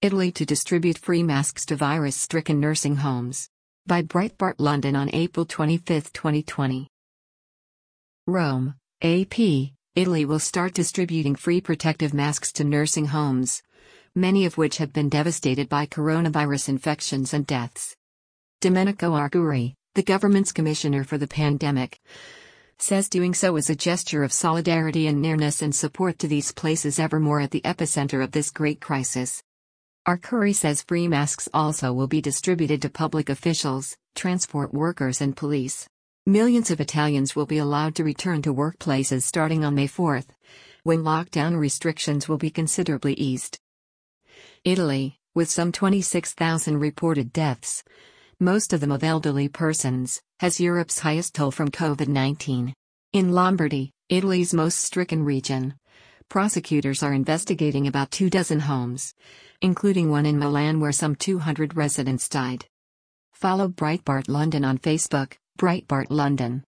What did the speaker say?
Italy to distribute free masks to virus-stricken nursing homes. By Breitbart London on April 25, 2020. Rome, AP, Italy will start distributing free protective masks to nursing homes, many of which have been devastated by coronavirus infections and deaths. Domenico Arcuri, the government's commissioner for the pandemic, says doing so is a gesture of solidarity and nearness and support to these places ever more at the epicenter of this great crisis. Arcuri says free masks also will be distributed to public officials, transport workers and police. Millions of Italians will be allowed to return to workplaces starting on May 4, when lockdown restrictions will be considerably eased. Italy, with some 26,000 reported deaths, most of them of elderly persons, has Europe's highest toll from COVID-19. In Lombardy, Italy's most stricken region, prosecutors are investigating about 24 homes, including one in Milan where some 200 residents died. Follow Breitbart London on Facebook, Breitbart London.